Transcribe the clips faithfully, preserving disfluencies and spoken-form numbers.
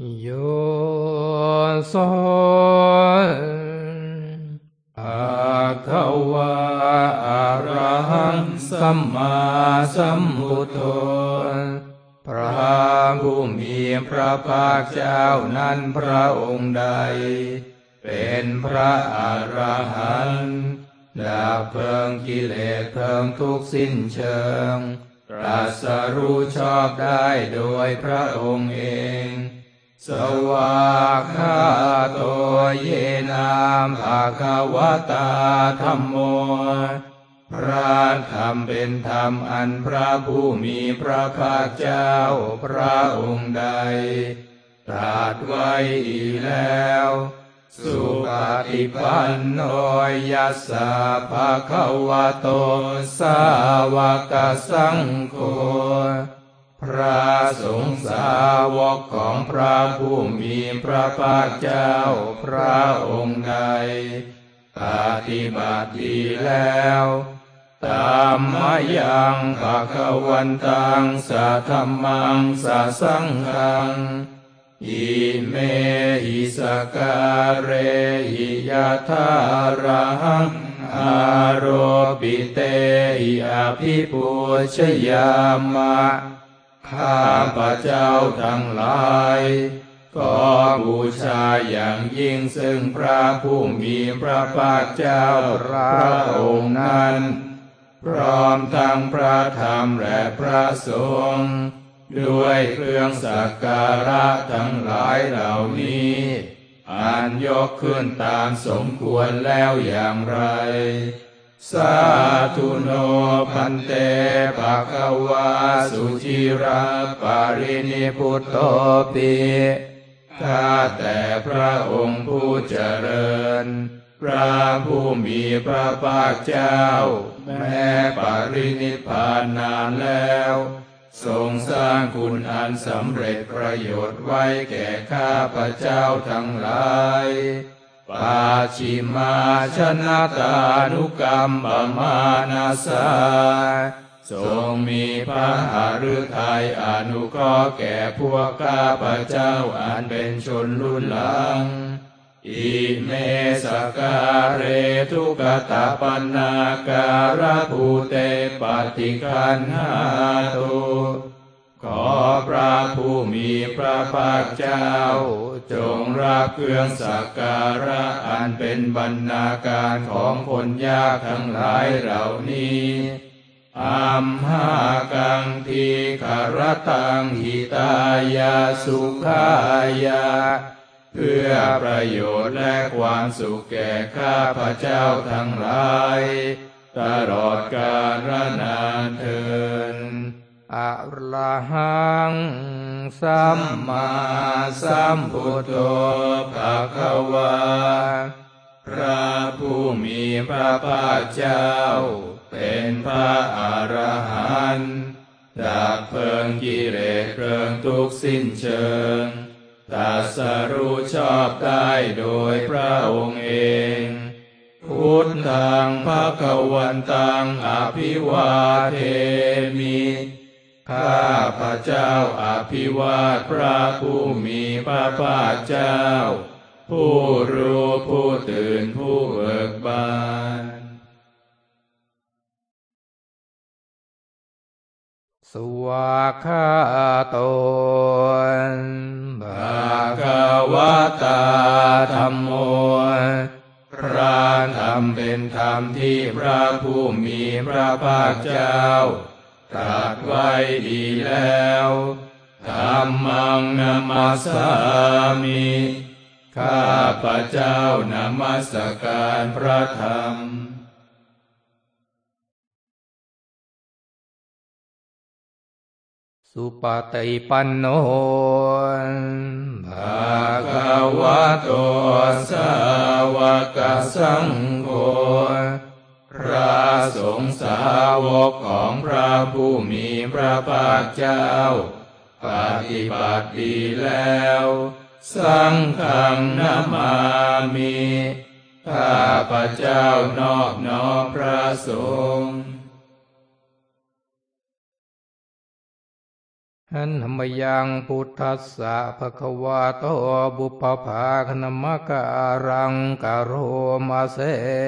โยโสภะคะวะอะระหังสัมมาสัมพุทโธพระผู้มีพระภาคเจ้านั้นพระองค์ใดเป็นพระอรหันต์ดับเพลิงกิเลสเพลิงทุกข์สิ้นเชิงตรัสรู้ชอบได้โดยพระองค์เองสวากขาโตเยนะภะคะวะตาธัมโมพระธรรมเป็นธรรมอันพระผู้มีพระภาคเจ้าพระองค์ใดตรัสไว้อีกแล้วสุปฏิปันโนยัสสะภะคะวะโตสาวกสังโฆพระสงฆ์สาวกของพระผู้มีพระภาคเจ้าพระองค์ใดปฏิบัติดีแล้วตามมายังภะคะวันตังสัทธัมมังสัสสังฆังอิเมหิสการะหิยะถาระหังอาโรปิเตหิอภิปูชยามะข้าพระเจ้าทั้งหลายขอบูชาอย่างยิ่งซึ่งพระผู้มีพระภาคเจ้าพระองค์นั้นพร้อมทั้งพระธรรมและพระสงฆ์ด้วยเครื่องสักการะทั้งหลายเหล่านี้อันยกขึ้นตามสมควรแล้วอย่างไรสาธุโนพันเตภะคะวะสุจิราปารินิพุตโตปิข้าแต่พระองค์ผู้เจริญพระผู้มีพระภาคเจ้าแม้ปรินิพพานนานแล้วทรงสร้างคุณอันสำเร็จประโยชน์ไว้แก่ข้าพระเจ้าทั้งหลายปาชิมาชนะตานุกรรมปมานาสาทรงมีพระหฤทัยอนุเคราะห์แก่พวกข้าพระเจ้าอันเป็นชนรุ่นหลังอิเมสการะทุกตปันนาการะภูเตปฏิคันหาตุขอพระผู้มีพระภาคเจ้าจงรับเครื่องสักการะอันเป็นบรรณาการของคนยากทั้งหลายเหล่านี้อัมหากังทีคารตังหิตายาสุขายาเพื่อประโยชน์และความสุขแก่ข้าพระเจ้าทั้งหลายตลอดกาลนานเทอญอะระหังสัมมาสัมพุทโธภะคะวะพระผู้มีพระภาคเจ้าเป็นพระอรหันต์ดับเพลิงกิเลสเพลิงทุกข์สิ้นเชิงตรัสรู้ชอบได้โดยพระองค์เองพุทธังภคะวันตังอภิวาเทมิข้าพระเจ้าอภิวาทพระผู้มีพระภาคเจ้าผู้รู้ผู้ตื่นผู้เบิกบานสวากขาโตภะคะวะตาธัมโมพระธรรมเป็นธรรมที่พระผู้มีพระภาคเจ้าตรัสไว้ดีแล้วธัมมังนัมมัสสามิข้าพระเจ้านมัสการพระธรรมสุปฏิปันโนภะคะวะโตสาวกสังโฆพระสงฆ์สาวกของพระผู้มีพระภาคเจ้าปฏิบัติดีแล้วสังฆังนามามิข้าพระเจ้านอบน้อมพระสงฆ์หันธรรมยังพุทธัสสะภะคะวะโตบุปผาคณมะการังกะโรมาเส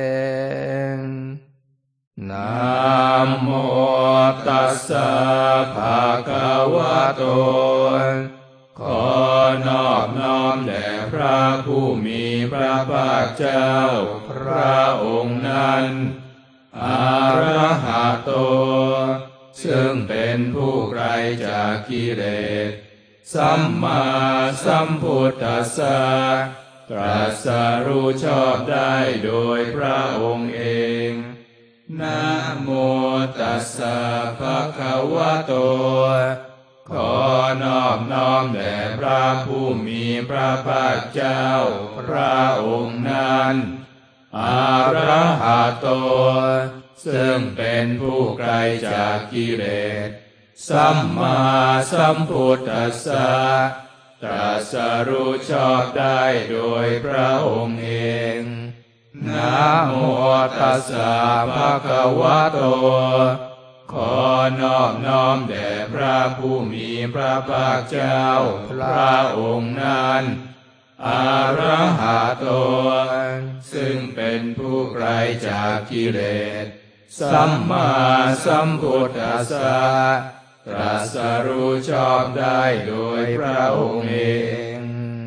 นะโมตัสสะภะคะวะโตขอนอบน้อมแด่พระผู้มีพระภาคเจ้าพระองค์นั้นอะระหะโตซึ่งเป็นผู้ไกลจากกิเลสสัมมาสัมพุทธัสสะตรัสรู้ชอบได้โดยพระองค์เองนะโมตัสสะภะคะวะโตขอนอบน้อมแด่พระผู้มีพระภาคเจ้าพระองค์นั้นอะระหะโตซึ่งเป็นผู้ไกลจากกิเลสสัมมาสัมพุทธัสสะตรัสรู้ชอบได้โดยพระองค์เองนะโมตัสสะภะคะวะโตขอนอบน้อมแด่พระผู้มีพระภาคเจ้าพระองค์นั้นอะระหะโตซึ่งเป็นผู้ไกลจากกิเลสสัมมาสัมพุทธัสสะตรัสรู้ชอบได้โดยพระองค์เอง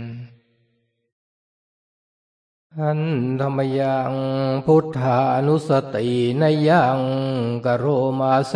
หันธรรมยังพุทธานุสตินยังกโรมาเส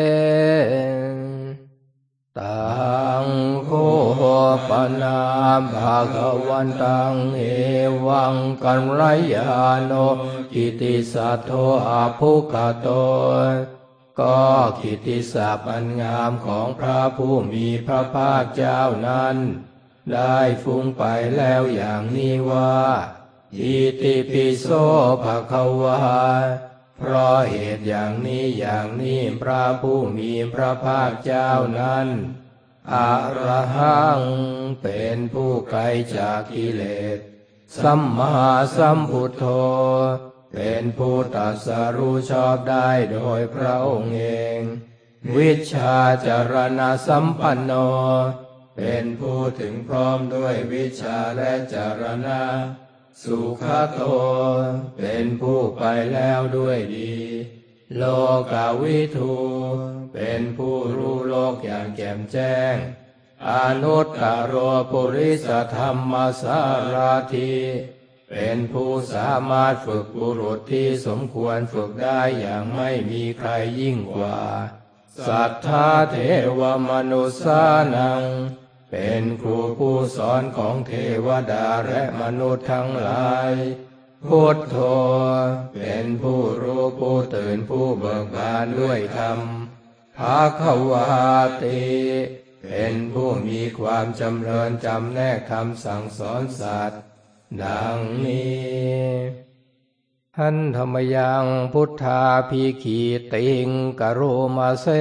ตังโคปนาภาคะวันตังเอวังกัลยาโนกิติสัทโธอาภุคโตก็กิตติศัพท์อันงามของพระผู้มีพระภาคเจ้านั้นได้ฟุ้งไปแล้วอย่างนี้ว่าอิติปิโสภะคะวาเพราะเหตุอย่างนี้อย่างนี้พระผู้มีพระภาคเจ้านั้นอะระหังเป็นผู้ไกลจากกิเลสสัมมาสัมพุทโธเป็นผู้ตรัสรู้ชอบได้โดยพระองค์เองวิชชาจารณะสัมปันโนเป็นผู้ถึงพร้อมด้วยวิชาและจารณะสุขโตเป็นผู้ไปแล้วด้วยดีโลกาวิทูเป็นผู้รู้โลกอย่างแจ่มแจ้งอนุตตโรปุริสธรรมสารถิเป็นผู้สามารถฝึกบุรุษที่สมควรฝึกได้อย่างไม่มีใครยิ่งกว่าสัทธาเทวมนุษสานังเป็นครูผู้สอนของเทวดาและมนุษย์ทั้งหลายพุทโธเป็นผู้รู้ผู้ตื่นผู้เบิกบานด้วยธรรมภควาติเป็นผู้มีความจำเริญจำแนกคำสั่งสอนสัตว์ดังนี้หันธรรมยังพุทธาภิขีติงกโรมาเส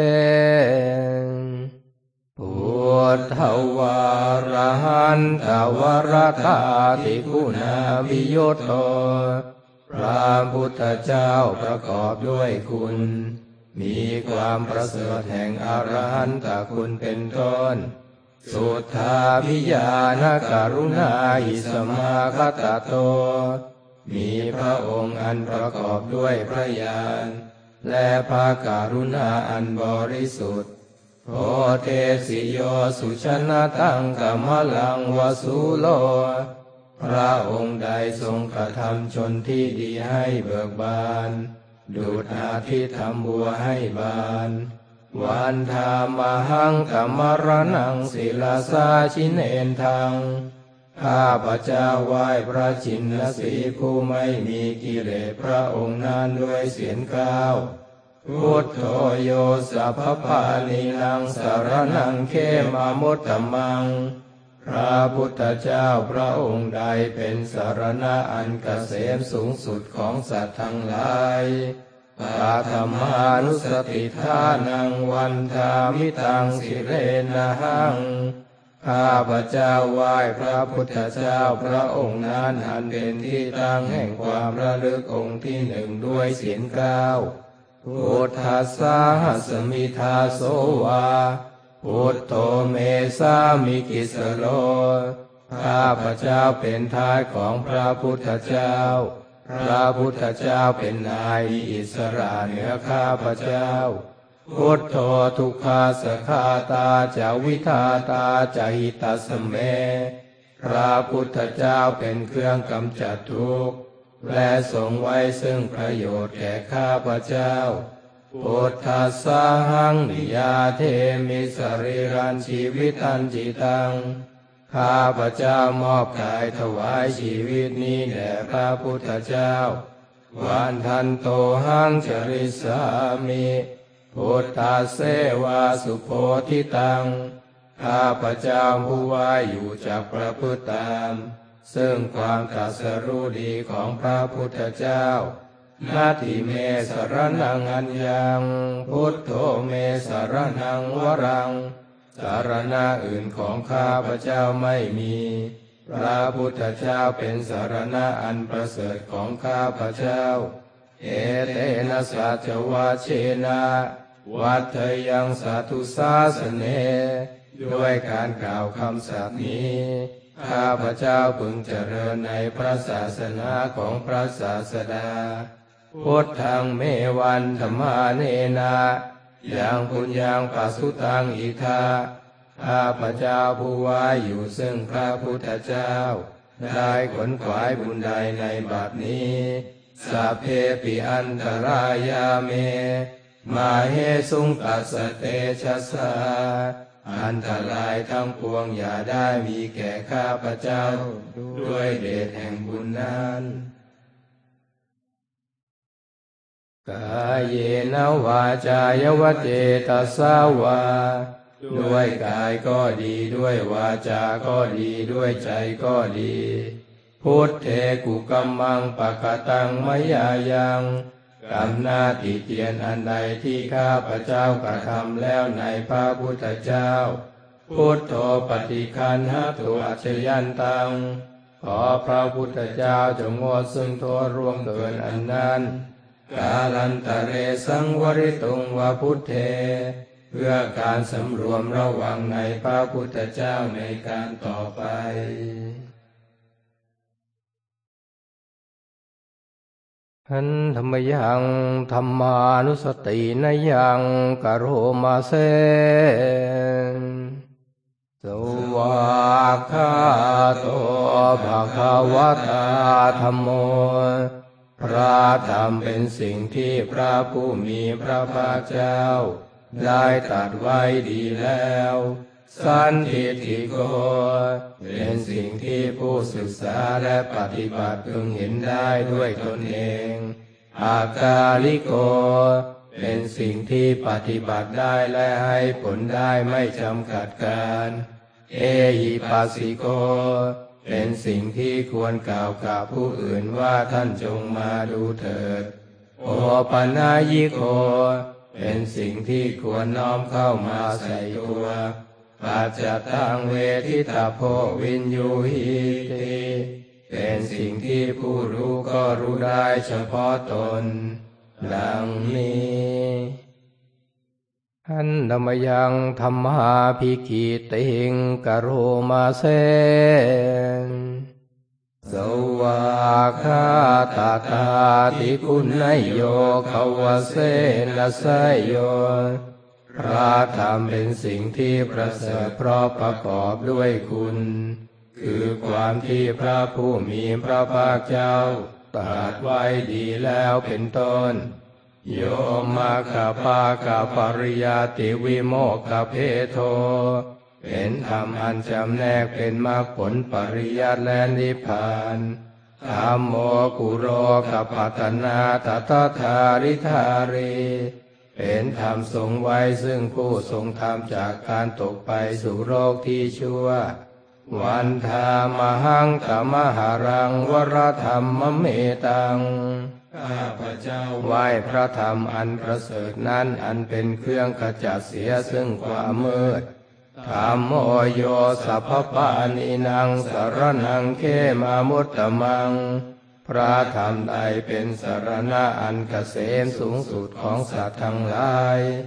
พุทธวารหันตวรตาติคุณาวิโยโตพระพุทธเจ้าประกอบด้วยคุณมีความประเสริฐแห่งอรหันตคุณเป็นต้นสุทธาภิญาณกรุณาหิสมาคตโตมีพระองค์อันประกอบด้วยพระญาณและพระกรุณาอันบริสุทธิ์โพเทสิโยสุชนะตังกัมมลังวสุโลพระองค์ใดทรงกระทำชนที่ดีให้เบิกบานดุจอาทิตย์ทำบัวให้บานวันธามหังกัมมรณังศิลาสาชินเอนทังข้าพเจ้าไหว้พระชินสีห์ผู้ไม่มีกิเลสพระองค์นั้นด้วยเสียงกล่าวพุทโธโยสัพพะนินังสารนังเขมามุตตมังพระพุทธเจ้าพระองค์ใดเป็นสารณะอันเกษมสูงสุดของสัตว์ทั้งหลายปาธรรมานุสติทานังวันทามิตังสิเรนะหังข้าพเจ้าไหว้พระพุทธเจ้าพระองค์นั้นอันเป็นที่ตั้งแห่งความระลึกองค์ที่หนึ่งด้วยเสียงกล่าวพุทธัสสะสมิทาโสวาพุทโธเมสามิกิสโลข้าพเจ้าเป็นทาสของพระพุทธเจ้าพระพุทธเจ้าเป็นนายอิสระเหนือข้าพเจ้าพุทโธทุกขาสขาตาจาวิทาตาจาหิตาสเมพระพุทธเจ้าเป็นเครื่องกำจัดทุกข์และทรงไว้ซึ่งประโยชน์แก่ข้าพเจ้าพุทธัสสะหังนิยาเทมิสรีรันชีวิตันจิตังข้าพเจ้ามอบกายถวายชีวิตนี้แด่พระพุทธเจ้าวันทันโตหังจริสามิพุทธาเสวาสุโพธิตังข้าพเจ้าผู้ว่าอยู่จากประพฤติตามซึ่งความตรัสรู้ดีของพระพุทธเจ้านาทิเมสรนังอัญญังพุทโธเมสรนังวรังสารณะอื่นของข้าพเจ้าไม่มีพระพุทธเจ้าเป็นสารณะอันประเสริฐของข้าพเจ้าเอเตนะสัจวาเชนะวัฏยังสาธุสาสเนด้วยการกล่าวคำสัตย์นี้ข้าพเจ้าพึงเจริญในพระศาสนาของพระศาสดาพุทธังเมวันธรรมาเนนะยังปุญญังปัสสุตังอิทาข้าพเจ้าผู้ว่าอยู่ซึ่งพระพุทธเจ้าได้ขนขวายบุญใดในบัดนี้สัพเพปิอันตรายาเมมาเฮสุงตัสสเตชะสาอันตรายทั้งปวงอย่าได้มีแก่ข้าพเจ้าด้วยเดชแห่งบุญนั้นกายเยนวาจายวเจตสาวาด้วยกายก็ดีด้วยวาจาก็ดีด้วยใจก็ดีพุทเทกุกัมมังปะกตังมยายังกรรมหน้าติเตียนอันใดที่ข้าพเจ้ากระทำแล้วในพระพุทธเจ้าพุทโธปฏิคันหตุอัจฉยันตังขอพระพุทธเจ้าจงงดซึ่งโทษร่วงเกินอันนั้นกาลันตะเรสังวริตุงวะพุทเทเพื่อการสำรวมระวังในพระพุทธเจ้าในการต่อไปหันธรรมยังธรรมานุสตินยังกโรมาเสสวากขาโตภะคะวะตาธัมโมพระธรรมเป็นสิ่งที่พระผู้มีพระภาคเจ้าได้ตรัสไว้ดีแล้วสันทิฏฐิโกเป็นสิ่งที่ผู้ศึกษาและปฏิบัติพึงเห็นได้ด้วยตนเองอากาลิโกเป็นสิ่งที่ปฏิบัติได้และให้ผลได้ไม่จำกัดการเอหิปัสสิโกเป็นสิ่งที่ควรกล่าวกับผู้อื่นว่าท่านจงมาดูเถิดโอปนายิโกเป็นสิ่งที่ควรน้อมเข้ามาใส่ตัวปัจจตังเวทิตาโพวินยูหิติเป็นสิ่งที่ผู้รู้ก็รู้ได้เฉพาะตนดังนี้หันธรรมยังธรรมาภิกิติงกโรมาเสสวากขาตาตาติคุณนโยขวเสนสยโยพระธรรมเป็นสิ่งที่ประเสริฐเพราะประกอบด้วยคุณคือความที่พระผู้มีพระภาคเจ้าตรัสไว้ดีแล้วเป็นต้นโยมาคาปาคาปริยติวิโมกขเพโทเป็นธรรมอันจำแนกเป็นมรรคผลปริยัติและนิพพานธัมโมกุโรกปัตตนาตถาธาริธารีเป็นธรรมทรงไว้ซึ่งผู้ทรงธรรมจากการตกไปสู่โลกที่ชั่ววันธามหังธรรมหารังวรธรรมเมตังข้าพเจ้าไหว้พระธรรมอันประเสริฐนั้นอันเป็นเครื่องขจัดเสียซึ่งความมืดธัมโมโยสัพพปานินังสรณังเขมามุตตมังพระธรรมใดเป็นสรณะอันเกษมสูงสุดของสัตว์ทั้งหลาย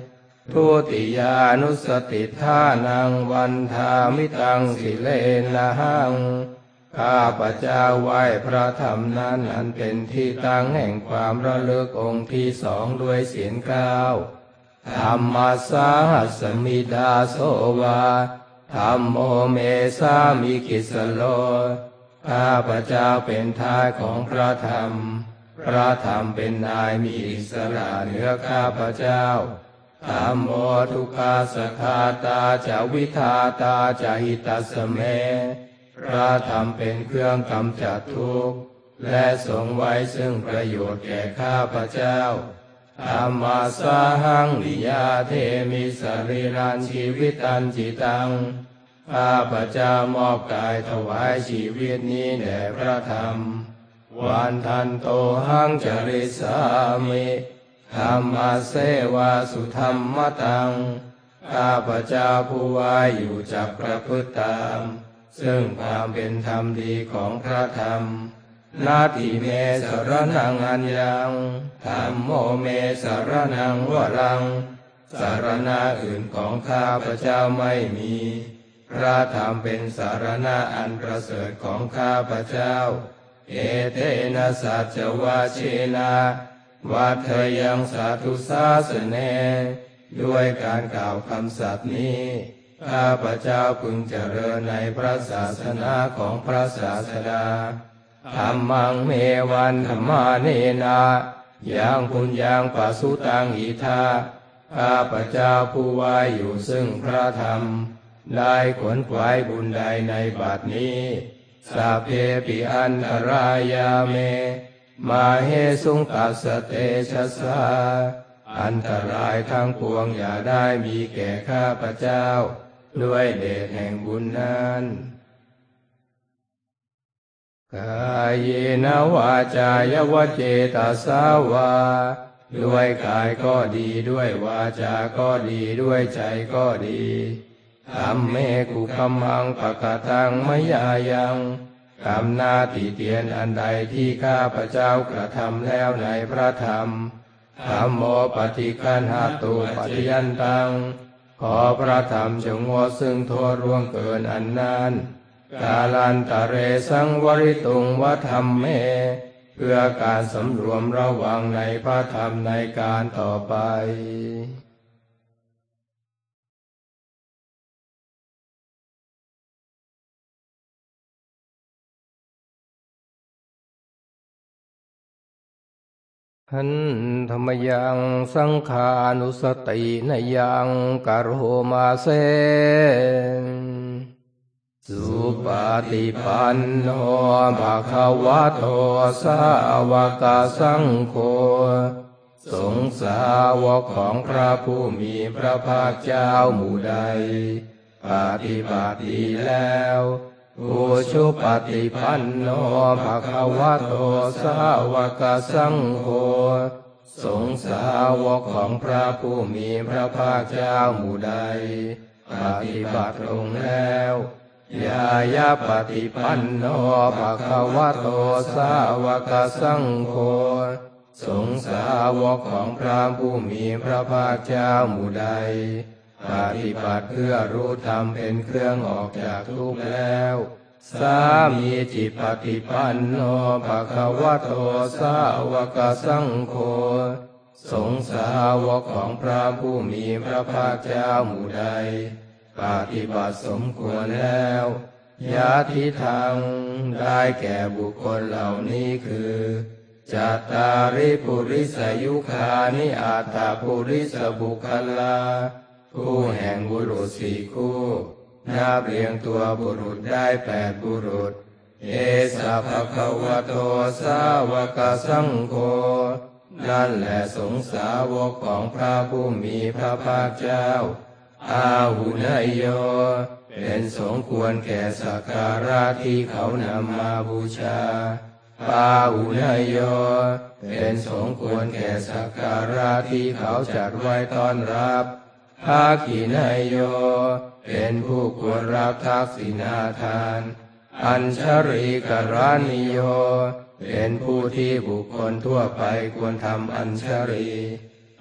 ทุติยานุสติทานังวันทามิตังสิเลนะหังข้าพเจ้าไหว้พระธรรมนั้นอันเป็นที่ตั้งแห่งความระลึกองค์ที่สองด้วยเสียงเก้าธัมมัสสหัสมิดาโสวาธัมโมเมสามิกิสโลข้าพเจ้าเป็นทาสของพระธรรมพระธรรมเป็นนายมีอิสระเหนือข้าพเจ้าธัมโมทุกขาสขาตาจาวิทาตาจาหิตัสสเมพระธรรมเป็นเครื่องกำจัดทุกข์และทรงไว้ซึ่งประโยชน์แก่ข้าพเจ้าธัมมัสสะหังนิยาเทมิสรีรันชีวิตันจิตังข้าพเจ้ามอบกายถวายชีวิตนี้แด่พระธรรมวันทันโตหังจริสามิธัมมัสเสวาสุธรรมตังข้าพเจ้าผู้ว่าอยู่จักประพฤติตามซึ่งความเป็นธรรมดีของพระธรรมนาทิเมสรนังอัญญังธัมโมเมสรนังวรังสารณะอื่นของข้าพเจ้าไม่มีพระธรรมเป็นสารณะอันประเสริฐของข้าพเจ้าเอเตนะสัจวาเชนะวัฏยังสาธุสาสเนด้วยการกล่าวคำสัตย์นี้ข้าพเจ้าพึงเจริญในพระศาสนาของพระศาสดาธัมมังเมวันธรรมาเนนะยังปุญญังปัสสุตังอิทาข้าพเจ้าผู้ว่าอยู่ซึ่งพระธรรมได้ขวนขวายบุญใดในบัดนี้สัพเพปิอันตรายาเมมาเหสุงตัสสะเตชะสาอันตรายทั้งปวงอย่าได้มีแก่ข้าพเจ้าด้วยเดชแห่งบุญนั้นกายเยนะวาจายวเจตสาวาด้วยกายก็ดีด้วยวาจาก็ดีด้วยใจก็ดีธัมเมกุคัมมังปะกะตังมยายังกรรมหน้าติเตียนอันใดที่ข้าพเจ้ากระทำแล้วในพระธรรมธัมโมปฏิคันหาตุปฏิยันตังขอพระธรรมจงงดซึ่งโทษร่วงเกินอันนั้นกาลันตะเรสังวริตุงวธรรมเมเพื่อการสำรวมระวังในพระธรรมในการต่อไปหันธรรมยังสังขานุสตินยังกโรมาเสสุปฏิปันโนภะคะวะโตสาวกสังโฆสงฆ์สาวกของพระผู้มีพระภาคเจ้าหมู่ใดปฏิบัติดีแล้วอุชุปฏิปันโนภะคะวะโตสาวกสังโฆสงฆ์สาวกของพระผู้มีพระภาคเจ้าหมู่ใดปฏิบัติลงแล้วยายาปฏิปันโนภะคะวะโตสาวกสังโฆสงฆ์สาวกของพระผู้มีพระภาคเจ้าหมู่ใดปฏิบัติเพื่อรู้ธรรมเป็นเครื่องออกจากทุกข์แล้วสามีจิปฏิปันโนภะคะวะโตสาวกสังโฆสงฆ์สาวกของพระผู้มีพระภาคเจ้าหมู่ใดปฏิบัติสมควรแล้วญาติทางได้แก่บุคคลเหล่านี้คือจัตตาริปุริสยุคานิอัตตปุริสบุคลาคู่แห่งบุรุษสี่คู่นับเรียงตัวบุรุษได้แปดบุรุษเอสะภะคะวะโตสาวกสังโฆนั่นแหละสงฆ์สาวกของพระผู้มีพระภาคเจ้าอาหุนยโยเป็นสมควรแก่สักการะที่เขานำมาบูชาปาหุนยโยเป็นสมควรแก่สักการะที่เขาจัดไว้ต้อนรับภาคินยโยเป็นผู้ควรรับทักษิณาทานอัญชริกรานิโยเป็นผู้ที่บุคคลทั่วไปควรทำอัญชรี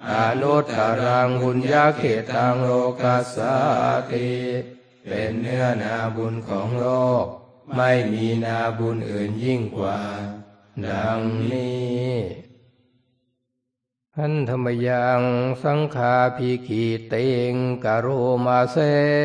อนุตตรังบุญญาเขตังโลกัสสาติเป็นเนื้อนาบุญของโลกไม่มีนาบุญอื่นยิ่งกว่าดังนี้หันธรรมยังสังฆาภิกิเตงกโรมาเส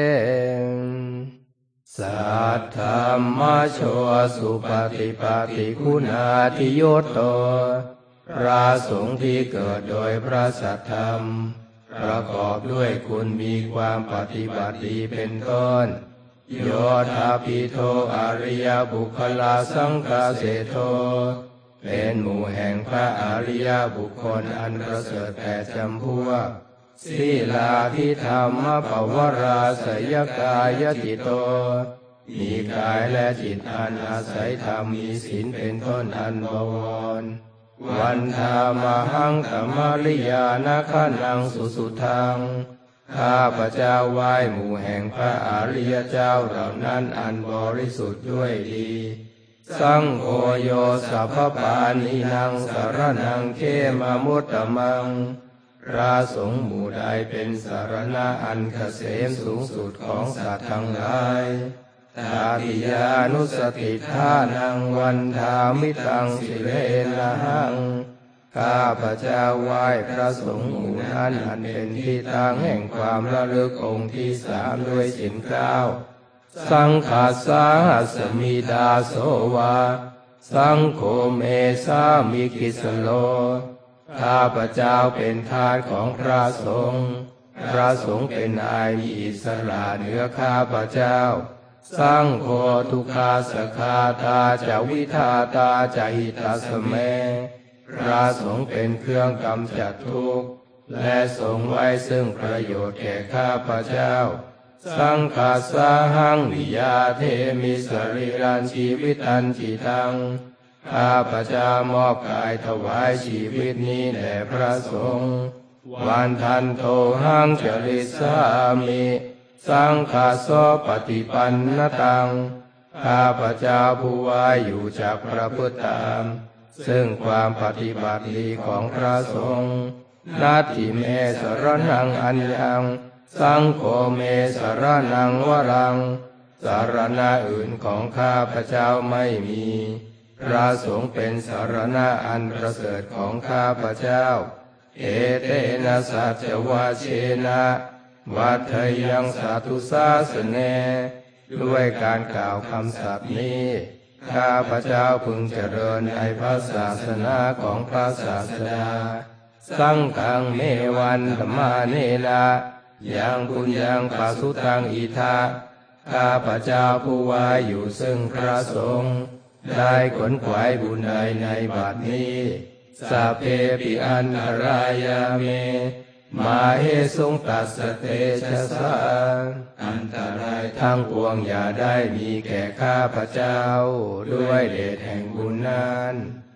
สัทธรรมโชสุปฏิปติคุณาทิโยโตพระสงฆ์ที่เกิดโดยพระสัทธรรมประกอบด้วยคุณมีความปฏิบัติดีเป็นต้นโยธาภิโทอริยบุคลาสังฆเสโทเป็นหมู่แห่งพระอริยบุคคลอันประเสริฐแปดจำพวกศีลาภิธรรมปวราสยกายจิตโตมีกายและจิตอันอาศัยธรรมมีศีลเป็นต้นอันบวรวันธามหังธรรมริยานขันนังสุสุทังข้าพเจ้าไหว้หมู่แห่งพระอริยเจ้าเหล่านั้นอันบริสุทธิ์ด้วยดีสังโฆโยสัพพปานินังสารนังเขมมุตตมังพระสงฆ์หมู่ใดเป็นสารณะอันเกษมสูงสุดของสัตว์ทั้งหลายตาติยานุสติทานังวันทามิตังสิเลนะหังข้าพเจ้าไหว้พระสงฆ์หมู่นั้นอันเป็นที่ตั้งแห่งความระลึกองค์ที่สามด้วยศีลเก้าสังฆาสาสมิดาโสวาสังโฆเมสามิกิสโลข้าพเจ้าเป็นทาสของพระสงฆ์พระสงฆ์เป็นนายมีอิสระเหนือข้าพเจ้าสังโฆทุกขาสคาตาจาวิทาตาจาหิตาสเมพระสงฆ์เป็นเครื่องกำจัดทุกข์และทรงไว้ซึ่งประโยชน์แก่ข้าพเจ้าสังฆาสาหังวิยาเทมิสริรันชีวิตันจิตังข้าพเจ้ามอบกายถวายชีวิตนี้แด่พระสงฆ์วันทันโตหังจริสามิสังฆาโสปฏิปันนตังข้าพเจ้าผู้ว่าอยู่จากพระพุทธธรรมซึ่งความปฏิบัติดีของพระสงฆ์นาทิเมสรนังอัญญังสังโฆเมสรนังวรังสารณะอื่นของข้าพเจ้าไม่มีพระสงฆ์เป็นสารณะอันประเสริฐของข้าพเจ้าเอเตนะสัจวาเชนะวัฏยังสาธุสาสเนด้วยการกล่าวคำสัตย์นี้ข้าพเจ้าพึงเจริญในพระศาสนาของพระศาสดาสังฆังเมวันธรรมาเนนะยังปุญญังปัสสุตังอิทาข้าพเจ้าผู้ว่าอยู่ซึ่งพระสงฆ์ได้ขนขวายบุญใดในบัดนี้สัพเพปิอันตรายาเมมาเหสงตัสสเตชะสาอันตรายทั้งปวงอย่าได้มีแก่ข้าพเจ้าด้วยเดชแห่งบุญนั้น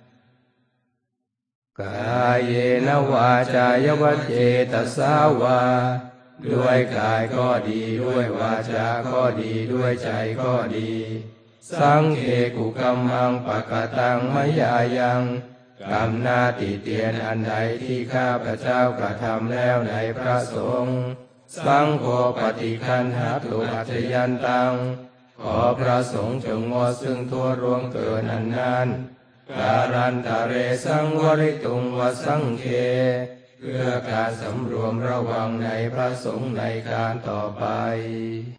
กายเยนวาจายวเจตสาวาด้วยกายก็ดีด้วยวาจาก็ดีด้วยใจก็ดีสังเฆกุกัมมังปะกตังมยายังกรรมหน้าติเตียนอันใดที่ข้าพเจ้ากระทำแล้วในพระสงฆ์สังโฆปฏิคันหาตุอัจยันตังขอพระสงฆ์จงงดซึ่งทั่วร่วงเกินอันนั้นการันตะเรสังวริตุงวสังเคเพื่อการสำรวมระวังในพระสงฆ์ในการต่อไป